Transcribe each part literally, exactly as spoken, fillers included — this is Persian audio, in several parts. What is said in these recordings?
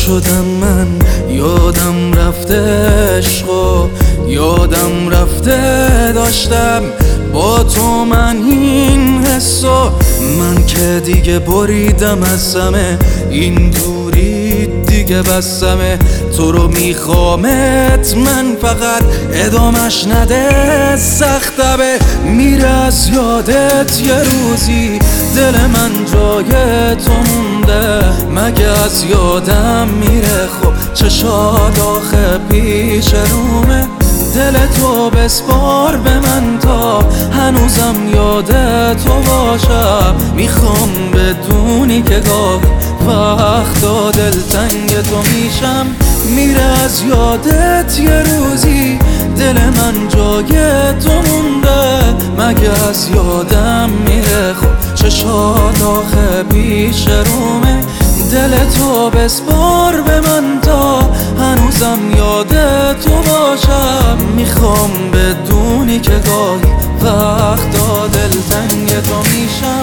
شدم من، یادم رفته عشقو، یادم رفته داشتم با تو من این حسو. من که دیگه بریدم از همه این دوری دیگه بسمه، تو رو میخوامت من فقط ادامش نده سختبه. میره از یادت یه روزی دل من جای تو مونده، مگه از یادم میره خب چشات آخه پیش رومه. دل تو بسپار به من تا هنوزم یاد تو باشم، میخوام بدونی که گاه وقتا دلتنگ تو میشم. میره از یادت یه روزی دل من جای تو مونده، مگه از یادم میره خب چشات آخه پیش رومه. دل تو بسپار به من تا هنوزم یاد تو باشم، میخوام بدونی که گاهی وقتا دلتنگ تو میشم.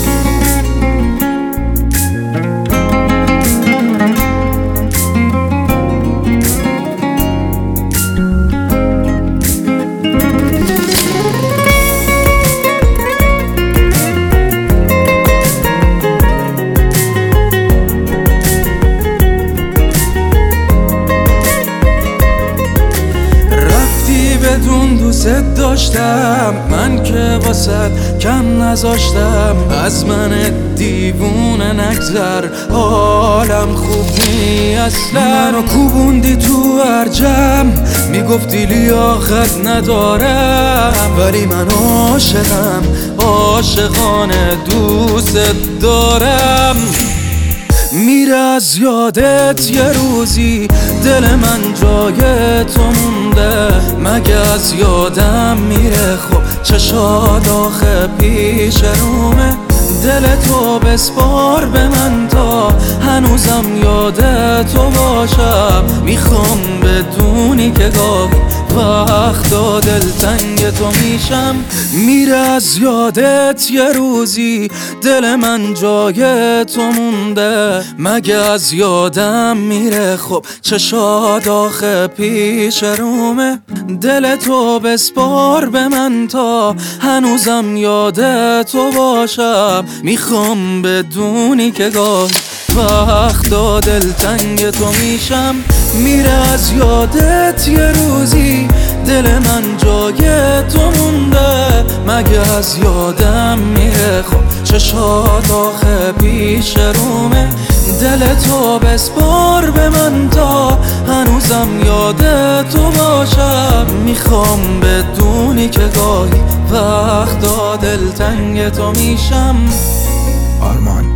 بدون دوست داشتم من که واسد کم نذاشتم، از من دیوونه نگذر حالم خوب نی اصلا. منو کوبوندی تو هر جمع میگفتی لیاقت ندارم، ولی من عاشقم عاشقانه دوست دارم. میره از یادت یه روزی دل من جای تو مونده، مگه از یادم میره خب چشات آخه پیش رومه. دل تو بسپار به من تا هنوزم یاد تو باشم، میخوام بدونی که گاهی وقتا دلتنگ تو میشم. میره از یادت یه روزی دل من جای تو مونده، مگه از یادم میره خب چشات آخه پیش رومه. دل تو بسپار به من تا هنوزم یاد تو باشم، میخوام بدونی که گاهی وقتا دلتنگ تو میشم. میره از یادت یه روزی دل من جای تو مونده، مگه از یادم میره خب چشات آخه پیش رومه. دل تو بسپار به من تا هنوزم یاد تو باشم، میخوام بدونی که گاهی وقتا دلتنگ تو میشم. آرمان